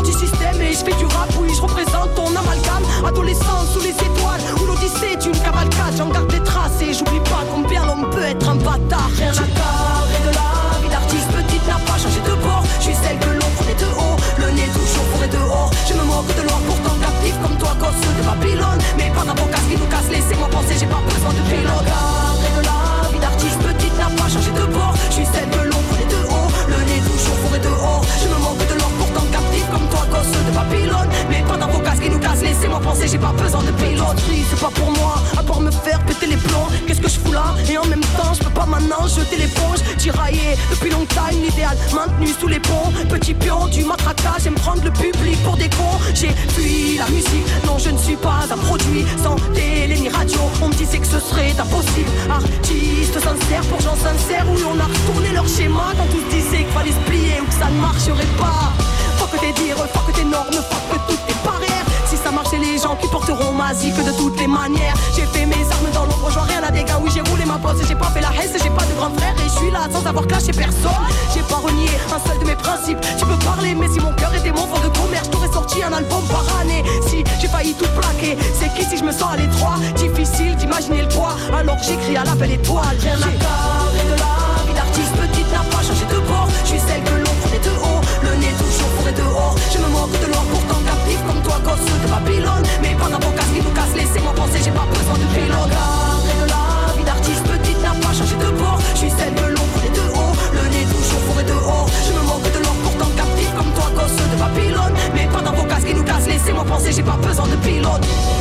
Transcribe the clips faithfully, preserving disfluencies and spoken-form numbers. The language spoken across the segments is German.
du système et je fais du rap. Oui, je représente ton amalgame. Adolescence sous les étoiles où l'odyssée est une cavalcade. J'en garde des traces et j'oublie pas combien l'homme peut être un bâtard. Rien à carrer de la vie d'artiste petite n'a pas changé de bord. Je suis celle que l'on prenait de haut, le nez toujours fourré dehors. Je me moque de l'or pourtant captif comme toi, gosse de Babylone. Mais pas d'avocat qui nous casse, laissez-moi penser, j'ai pas besoin de pilote. Carré de la vie d'artiste petite n'a pas changé de bord. Je suis celle que l'on prenait de haut, le nez toujours fourré dehors. Je me moque de l'or pourtant captif comme toi, gosse de Babylone. Mais pas d'avocat qui nous casse, laissez-moi penser, j'ai pas besoin de pilote. C'est pas pour moi, à part me faire péter les plombs. Qu'est-ce que je fous là? Et en même temps, je peux pas maintenant jeter l'éponge. Tiraillé depuis longtemps, l'idéal maintenu sous les ponts. Petit pion du matraquage, j'aime prendre le public pour des cons. J'ai fui la musique, non je ne suis pas un produit sans télé ni radio. On me disait que ce serait impossible. Artiste sincère pour gens sincères, où on a retourné leur schéma quand tous disaient qu'il fallait se plier ou que ça ne marcherait pas. Faut que tes dires, faut que tes normes, faut que toutes tes barrières. Si ça marche, c'est les gens qui porteront ma zik de toutes les manières. J'ai fait mes armes dans l'ombre, je vois rien à des gars. Oui, j'ai roulé ma bosse, j'ai pas fait la haisse, j'ai pas de grand frère. Et je suis là sans avoir clashé personne. J'ai pas renié un seul de mes principes. Tu peux parler, mais si mon cœur était mon fond de commerce, t'aurais sorti un album par année. Si j'ai failli tout plaquer, c'est qu'ici je me sens à l'étroit. Difficile d'imaginer le poids, alors j'écris à la belle étoile. Rien à carrer de la vie d'artiste petite n'a pas changé de bord. Je suis celle que l'on prenait de haut, le nez toujours fourré dehors. Je me moque de l'or pourtant captif comme toi, gosse de Babylone. Mais pas d'avocat qui nous casse, laissez-moi penser, j'ai pas besoin de pilote. Carré de la vie d'artiste petite n'a pas changé de bord. Je suis celle que l'on prenait de haut, le nez toujours fourré dehors. Je me moque de l'or pourtant captif comme toi, gosse de Babylone. Mais pas d'avocat qui nous casse, laissez-moi penser, j'ai pas besoin de pilote.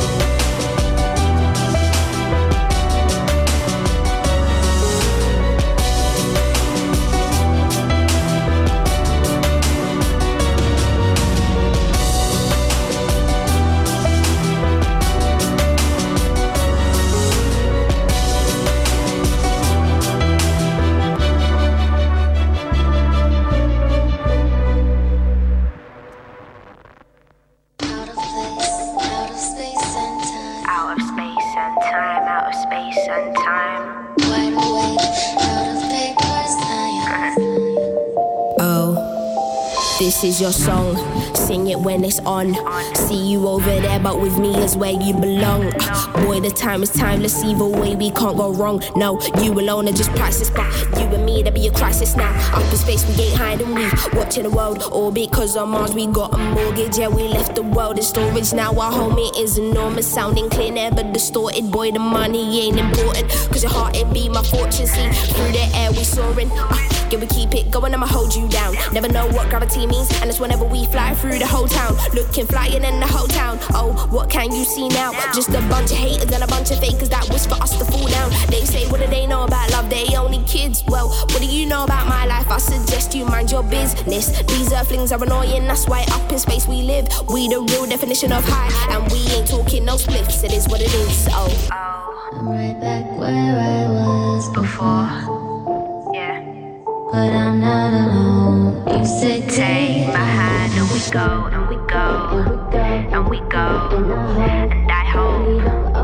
This is your song, sing it when it's on. See you over there, but with me is where you belong. Boy, the time is timeless, either way we can't go wrong. No, you alone are just priceless, but you and me, there be a crisis now. Up in space, we ain't hiding, we watching the world orbit. Cause on Mars we got a mortgage, yeah, we left the world in storage. Now our home, it is enormous, sounding clear, never distorted. Boy, the money ain't important, cause your heart, it be my fortune. See, through the air we soaring, uh, yeah, we keep it going, I'ma hold you down. Never know what gravity means, and it's whenever we fly through the whole town. Looking flyer in the whole town. Oh, what can you see now? Just a bunch of haters and a bunch of fakers that wish for us to fall down. They say, what do they know about love? They only kids. Well, what do you know about my life? I suggest you mind your business. These earthlings are annoying, that's why up in space we live. We the real definition of high, and we ain't talking no spliffs. It is what it is. Oh, I'm right back where I was before. Yeah, but I'm not alone. You said take my hand and we go, and we go, and we go, and I hope,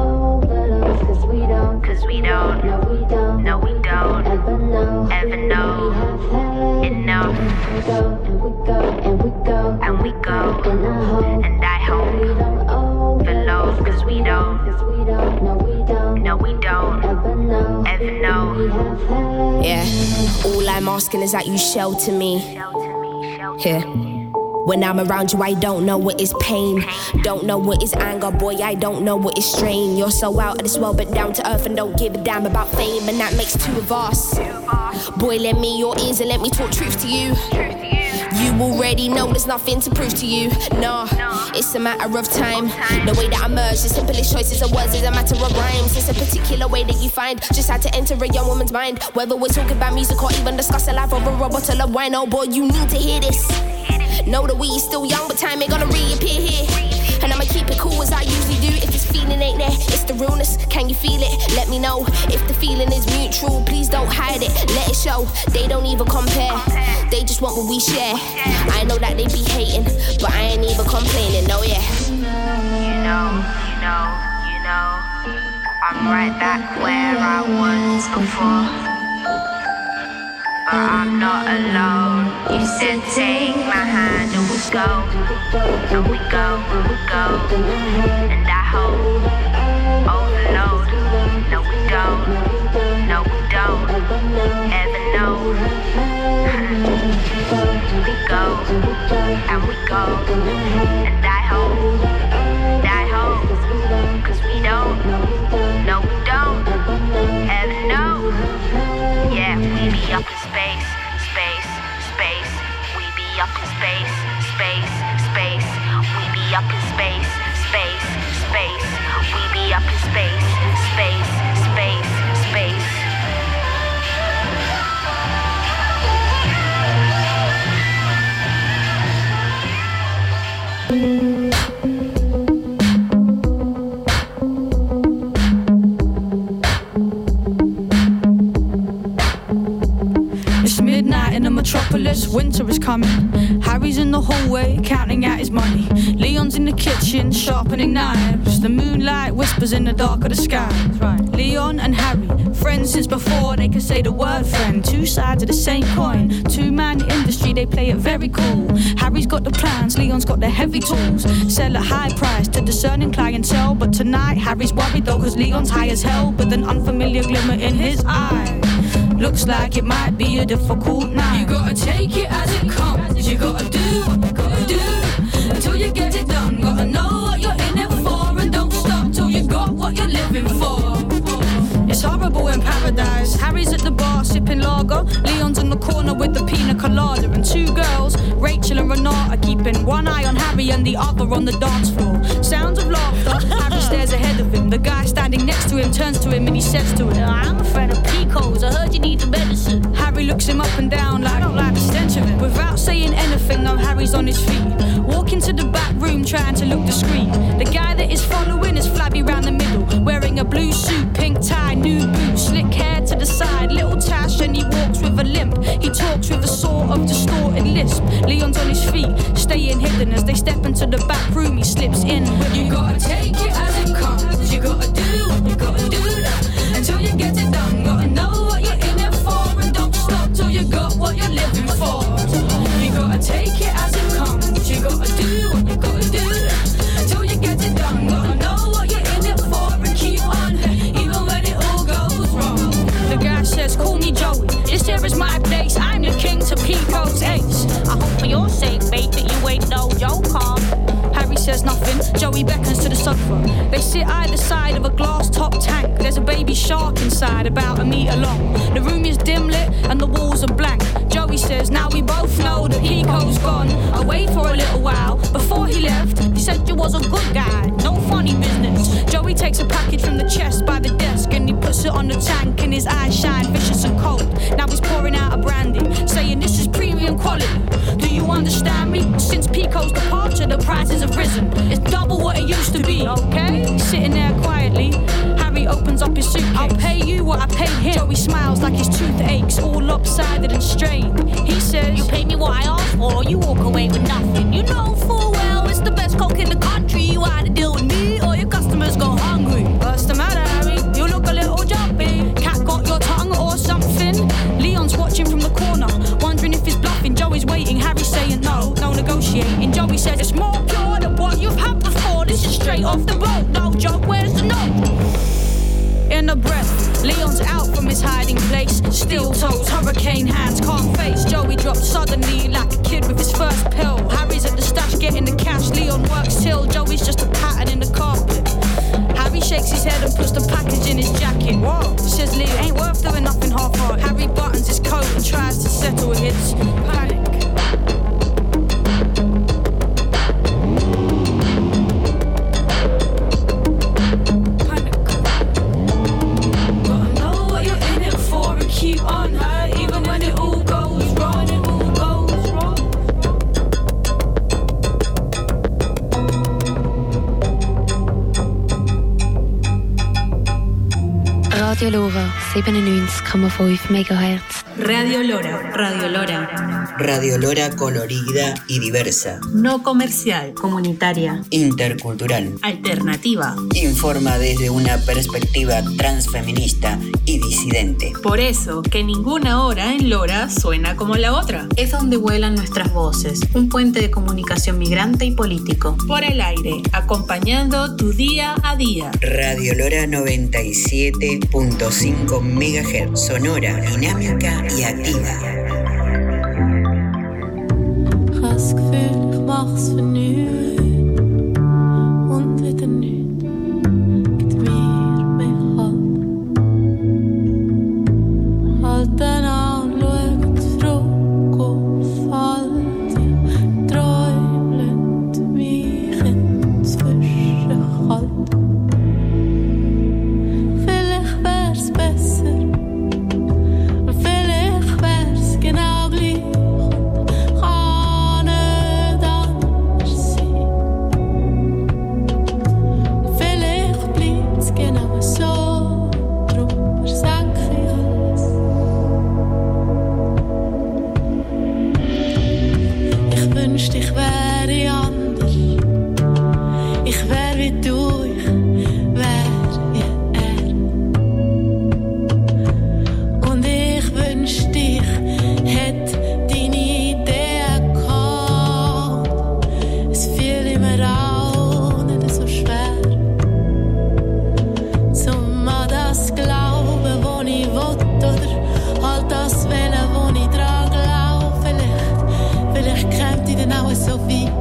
cause we don't, cause we don't, no we don't, no we don't, ever know, ever know, enough, and we go, and we go, and we go, and I hope, for love, cause we don't, cause we don't, no we don't, no we don't, ever know, ever know. Yeah, all I'm asking is that you shelter me. Yeah. When I'm around you, I don't know what is pain. Don't know what is anger, boy, I don't know what is strain. You're so out of this world, but down to earth and don't give a damn about fame. And that makes two of us. Boy, lend me your ears and let me talk truth to you. You already know there's nothing to prove to you. Nah, it's a matter of time. The way that I merge the simplest choices of words is a matter of rhymes. It's a particular way that you find just how to enter a young woman's mind. Whether we're talking about music or even discussing life over a bottle of wine. Oh boy, you need to hear this. Know that we still young, but time ain't gonna reappear here. And I'ma keep it cool as I usually do. If this feeling ain't there, it's the realness. Can you feel it? Let me know. If the feeling is mutual, please don't hide it. Let it show. They don't even compare. They just want what we share. I know that they be hating, but I ain't even complaining. No, yeah. You know, you know, you know, I'm right back where I was before. But I'm not alone. You said take my hand and we go, and we go, and we go, and I hope overload. No, we don't, no, we don't ever know. We go, and we go, and I hope, and I hope, cause we don't, no, we don't ever know. Yeah, we be up in space, space, space. We be up in space, space, space. We be up in space, space, space. We be up in space, space, space, space. Metropolis, winter is coming. Harry's in the hallway, counting out his money. Leon's in the kitchen, sharpening knives. The moonlight whispers in the dark of the sky. Right. Leon and Harry, friends since before they could say the word friend. Two sides of the same coin, two-man industry, they play it very cool. Harry's got the plans, Leon's got the heavy tools. Sell at high price to discerning clientele. But tonight, Harry's worried though, cause Leon's high as hell, with an unfamiliar glimmer in his eye. Looks like it might be a difficult night. You gotta take it as it comes. You gotta do what you gotta do until you get it done. Gotta know what you're in it for, and don't stop till you got what you're living for. It's horrible in paradise. Harry's at the bar sipping lager. Leon's in the corner with the pina colada. And two girls, Rachel and Renata, keeping one eye on Harry and the other on the dance floor. Sounds of laughter. Harry stares ahead of him. The guy standing next to him turns to him and he says to him, I'm a friend of Pico's, I heard you need the medicine. Harry looks him up and down like, I don't like the stench of him. Without saying anything, now Harry's on his feet, walking to the back room trying to look discreet. The guy that is following is flabby round the middle, wearing a blue suit, pink tie, new boots, slick hair to the side, little tash, and he walks with a limp. He talks with a sort of distorted lisp. Leon's on his feet, staying hidden. As they step into the back room, he slips in. You gotta take it as it comes. You gotta do what you gotta do until you get it done. Gotta know what you're in it for, and don't stop till you got what you're living for. You gotta take it as it comes. You gotta do what you gotta do until you get it done. Gotta know what you're in it for, and keep on even when it all goes wrong. The guy says, call me Joey, this here is my place. I'm the king to Pico's ace. I hope for your sake, mate, that you ain't no joker. Harry says nothing, Joey beckons to the sofa. They sit either side of a glass-top tank. There's a baby shark inside, about a metre long. The room is dim lit and the walls are blank. Joey says, now we both know that Pico's gone away for a little while. Before he left, he said you was a good guy, no funny business. Joey takes a package from the chest by the desk and he puts it on the tank, and his eyes shine vicious and cold. Now he's pouring out a brandy, saying this is premium quality. Do you understand me? Since Pico's departure, the prices have risen. It's double what it used to be, okay? Sitting there quietly, Harry opens up his suitcase. I'll pay you what I paid him. Joey smiles like his tooth aches, all lopsided and strained. He says, you pay me what I asked for, or you walk away with nothing. You know full well it's the best coke in the country. You either deal with me or your customers go hungry. What's the matter, Harry? You look a little jumpy. Cat got your tongue or something? Leon's watching from the corner, wondering if he's bluffing. Joey's waiting, Harry's saying no, no negotiating. Joey says it's more pure than what you've had before. This is straight off the boat, no joke, where's the note? In a breath, Leon's out from his hiding place. Steel toes, hurricane hands, calm face. Joey drops suddenly like a kid with his first pill. Harry's at the stash getting the cash. Leon works till Joey's just a pattern in the carpet. Harry shakes his head and puts the package in his jacket. Whoa, says Leon, ain't worth doing nothing half-hearted. Harry buttons his coat and tries to settle his panic. Radio Lora siebenundneunzig Komma fünf Megahertz. Radio Lora. Radio Lora. Radio Lora colorida y diversa. No comercial. Comunitaria. Intercultural. Alternativa. Informa desde una perspectiva transfeminista y disidente. Por eso, que ninguna hora en Lora suena como la otra. Es donde vuelan nuestras voces. Un puente de comunicación migrante y político. Por el aire, acompañando tu día a día. Radio Lora noventa y siete punto cinco megahertz. Sonora, dinámica y activa. Das Gefühl, ich mach's für nichts und wieder nichts, gibt mir mich halt. Halt dann an, schau zurück auf all die Träume, lassen mich inzwischen kalt. Vielleicht wär's besser, vielleicht wär's genau gleich. Ich wäre anders, ich wär wie du, ich wär wie er. Und ich wünschte, ich hätte deine Idee gehabt. Es fiel mir auch nicht so schwer, zum an das glauben, wo ich will, oder halt das wählen, wo ich dran glaube. Vielleicht, vielleicht käme ich dann auch so weit.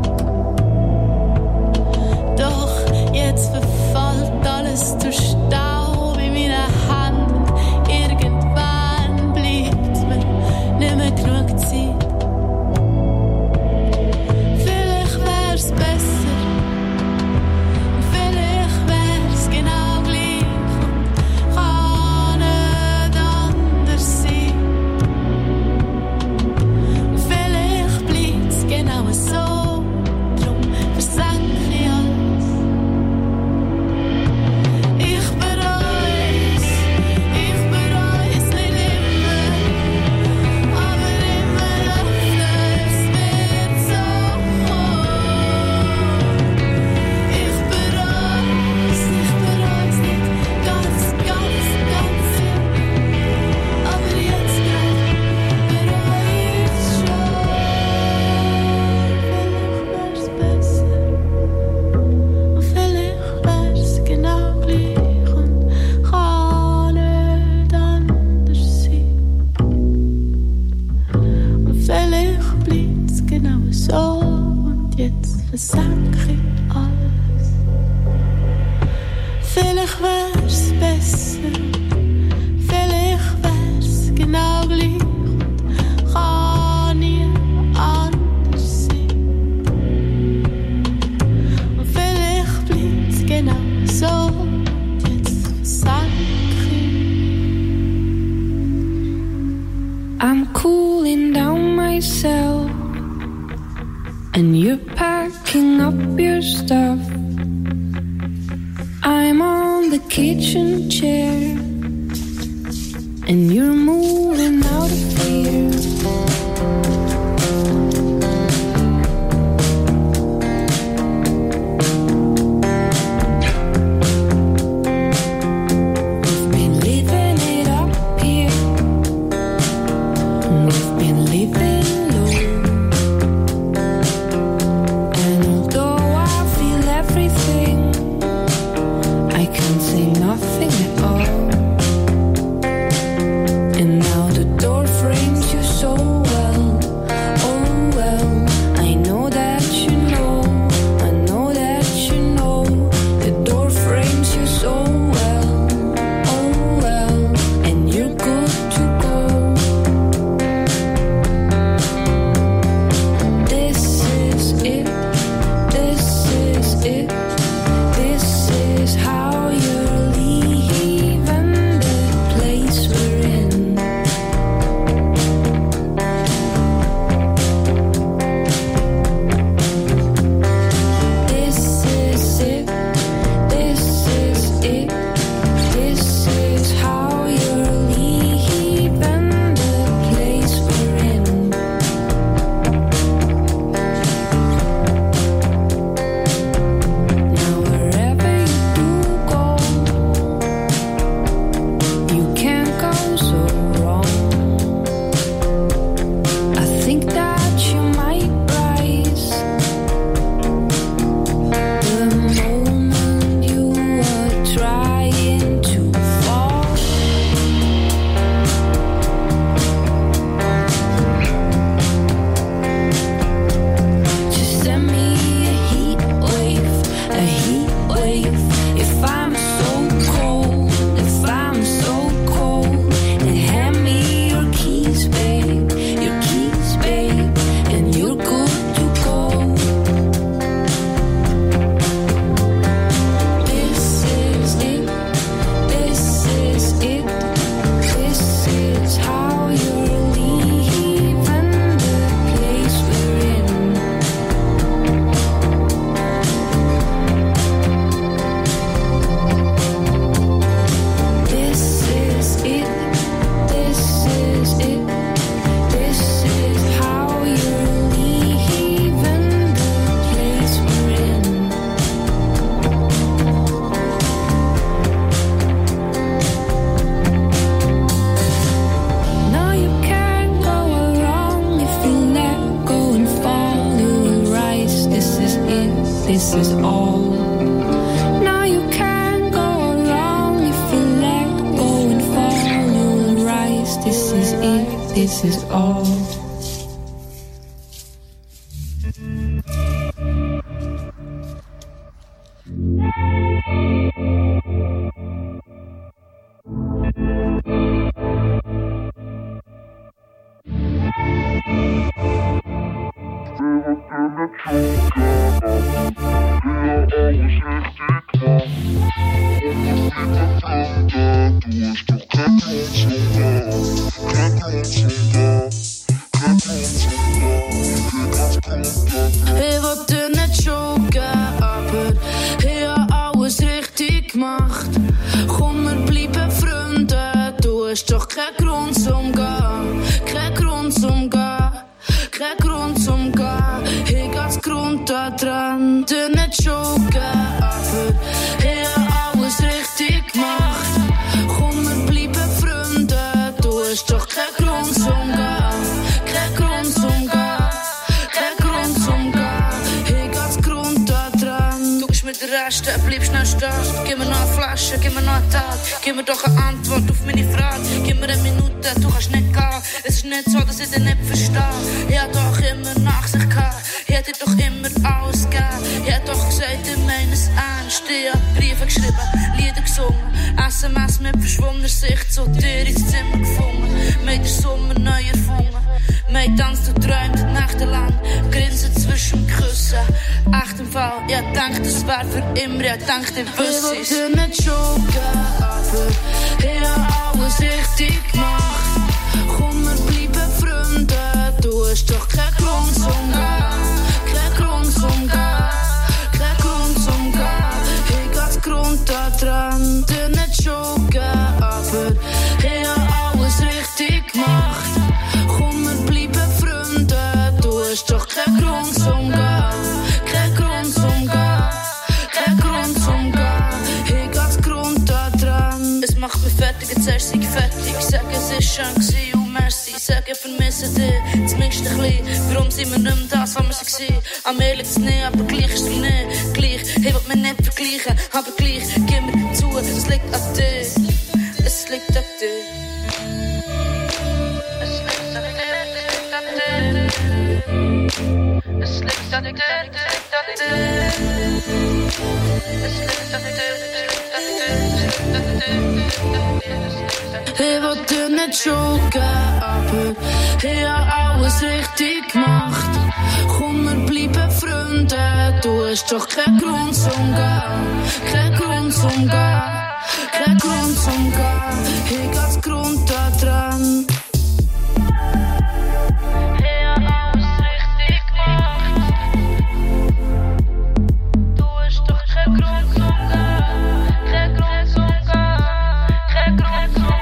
Doch jetzt verfällt alles zu Staub in meiner Hand und irgendwann bleibt mir nicht mehr genug Zeit. Vielleicht wär's besser, vielleicht wär's genau gleich und kann nicht anders sein. Vielleicht bleibt's genau so, drum versenk ich alles. Ich bereu's, ich bereu's nicht immer, aber immer öfter, es wird so kommen. Ich bereu's, ich bereu's nicht ganz, ganz, ganz viel, aber jetzt grad bereu ich's schon. Vielleicht wär's besser, und vielleicht wär's genau gleich und kann nicht anders sein. Und vielleicht bleibt's genau so und jetzt versenk ich alles. Vielleicht wär's besser, vielleicht wär's genau gleich und kann nie anders sein. Und vielleicht bleibt's genau so und jetzt versenk ich. I'm cooling down myself, and you're packing up your stuff. I'm on the kitchen chair, and you're moving out of here. We've been living it up here. We've been living low. And although I feel everything, I can't say nothing at all. And now the door frames this is all. Now you can't go wrong if you let go and fall. You will rise, this is it, this is all. Hey, wat er net zo geapert. Hey, alles richtig gemacht. Komm, wir bleiben Freunde. Du hast doch keinen Grund zum Gehen. Kein Grund zum Gehen. Kein Grund zum Gehen. Hey, ganz Grund da dran. Der nicht so geapert. Hey, alles richtig gemacht. Komm, wir bleiben Freunde. Du hast doch keinen Grund zum Gehen. Kein Grund zum Gehen. Mit den Resten bleibst nicht stehen. Gib mir noch eine Flasche, gib mir noch einen Tag. Gib mir doch eine Antwort auf meine Frage. Gib mir eine Minute, du kannst nicht gehen. Es ist nicht so, dass ich dich nicht verstehe. Ich hab doch immer nach sich gehabt. Ich hab dir doch immer alles gegeben. Ich hab doch gesagt, ich meine es ernst. Ich hab Briefe geschrieben, Lieder gesungen. S M S mit verschwommener Sicht zu dir ins Zimmer gefunden. Wir haben den Sommer neu erfunden. Wir haben tanzt und träumt nächtelang. Grinsen zwischen Küssen. Echt im Fall, ich hab gedacht, das wär für immer. Ich hab gedacht, ich wüsste es. Ich wollte dir nicht schon geapert. Ich hab alles richtig gemacht. Komm, wir bleiben Freunde. Du hast doch keinen Grund zum Gehen. Kein Grund zum Gehen. Kein Grund zum Gehen. Ich hab Grund da dran. Dir nicht schon geapert. Ich hab alles richtig gemacht. Komm, wir bleiben Freunde. Du hast doch keinen Grund zum Gehen. Kein Grund zum Gehen. Kein Grund zum Gehen. Ich hab Grund da dran. Es macht mich fertig, jetzt erst sei fertig. Sag, es ist schön gewesen und merci. Sag, ich vermisse dich, zumindest ein bisschen. Warum sind wir nicht mehr das, was wir waren? Am ehrlich zu nehmen, aber gleich ist es nicht gleich. Ich will mich nicht vergleichen, aber gleich. Gib mir zu, es liegt an dir. Es liegt an dir. Es liegt an dir, es liegt an dir. Es liegt an dir, es liegt an dir. Es liegt an dir, es liegt an dir, es liegt an dir. Ich wollte dir nicht schon geapert. Ich hab alles richtig gemacht. Komm, wir bleiben Freunde. Du hast doch keinen Grund zum Gehen. Kein Grund zum Gehen. Kein Grund zum Gehen. Ich hab Grund da dran. Ich hab alles richtig gemacht. Du hast doch keinen Grund zum Gehen. Kein Grund zum Gehen. Kein Grund zum Gehen.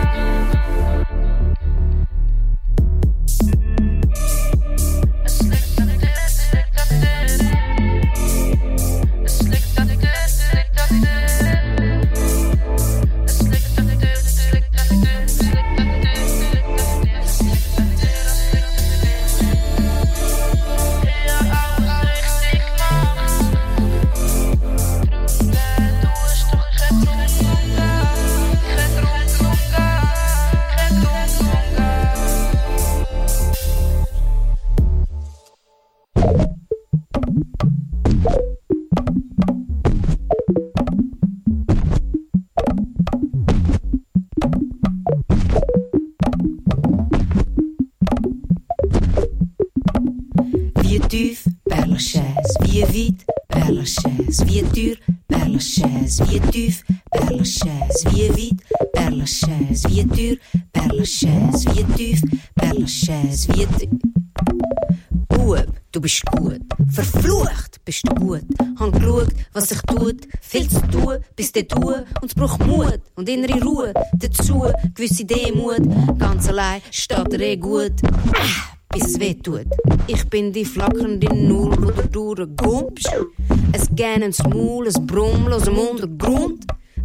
Wie duur, per la chaise. Wie tief, per la chaise. Wie weit, per la chaise. Wie duur, per la chaise. Wie tief, per la chaise. Wie tief. Bub, du bist gut. Verflucht bist du gut. Han geschaut, was sich tut. Viel zu tun, bis der du. Und es braucht Mut und innere Ruhe. Dazu gewisse Demut. Ganz allein steht er eh gut. Ah, bis es weh tut. Ich bin die flackernde Null, wo du durchgumpst. Es gähnt ins Maul, es Brummel aus dem Untergrund.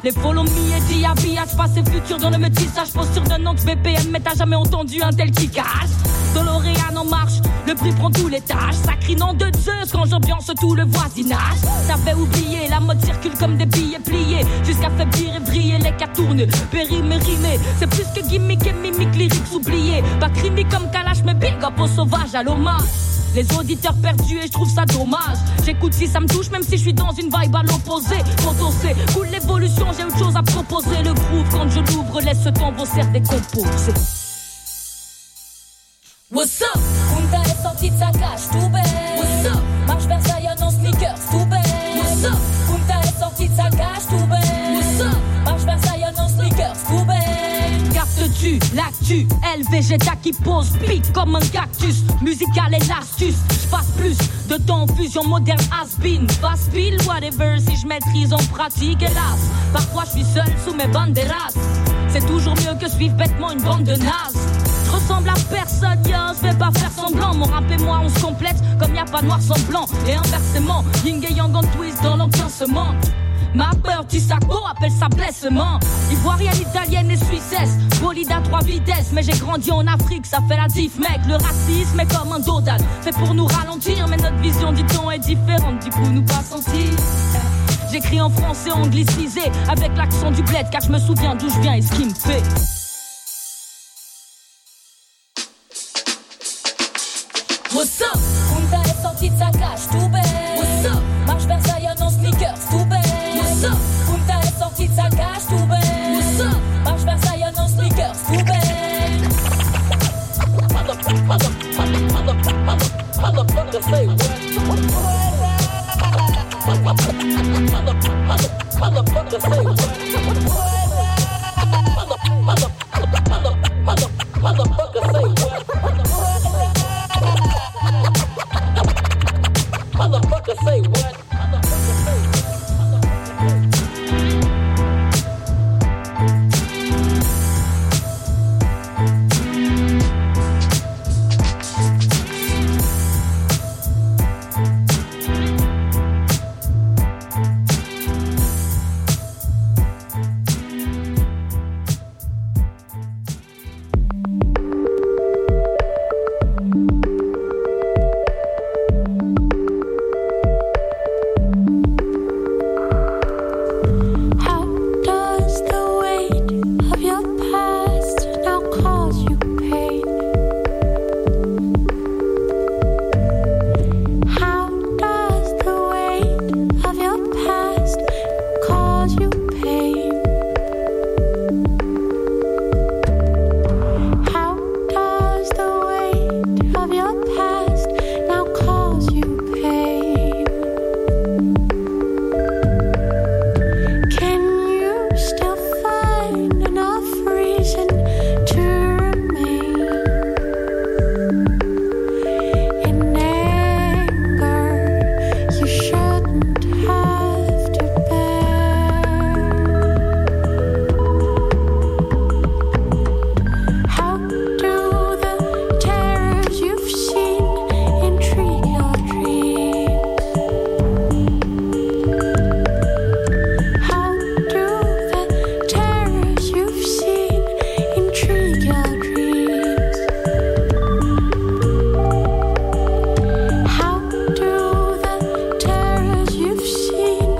Les follow me et dit habillage, passé futur dans le métissage. Posture de Nantes B P M, mais t'as jamais entendu un tel qui cache. Doloréane en marche, le prix prend tous les tâches. Ça crie nom de Zeus quand j'ambiance tout le voisinage. T'avais oublié, la mode circule comme des billets pliés. Jusqu'à faiblir et vriller, les cas tournent, périmé, rimé. C'est plus que gimmick et mimique, lyrics oubliés. Pas crimi comme Kalash, mais big up au sauvage, à l'hommage. Les auditeurs perdus et je trouve ça dommage. J'écoute si ça me touche, même si je suis dans une vibe à l'opposé. Quand on sait, cool l'évolution, j'ai autre chose à proposer. Le groove, quand je l'ouvre, laisse ce temps vos cerfs décomposer. What's up? Kunta est sorti de sa cage, tout bête. What's up? Marche vers Zion en sneakers, tout bête. What's up? Kunta est sorti de sa cage, tout bête. What's up? Marche vers Zion en sneakers, tout bête. Captes-tu l'actu? L Vegeta qui pose, pique comme un cactus. Musical et l'astuce, j'passe plus de temps en fusion moderne has-been. Passe pile, whatever, si je maîtrise en pratique, hélas. Parfois je suis seul sous mes banderas. C'est toujours mieux que suivre bêtement une bande de nazes. Je ressemble à personne, yo, je vais pas faire semblant. Mon rap et moi on se complète comme y a pas noir sans blanc. Et inversement, Ying et Yang en twist dans l'encaissement. Ma peur, tu sacco, appelle ça blessement. Ivoirienne, italienne et suissesse, bolide à trois vitesses. Mais j'ai grandi en Afrique, ça fait la diff, mec. Le racisme est comme un dodal, fait pour nous ralentir. Mais notre vision du temps est différente, du coup nous pas sentir. J'écris en français anglicisé, avec l'accent du bled, car je me souviens d'où je viens et ce qui me fait. What's up? Kunta est sorti de sa cage, tout bête. What's up? Marche vers Zion en sneakers, tout bête. What's up? Kunta est sorti de sa cage, tout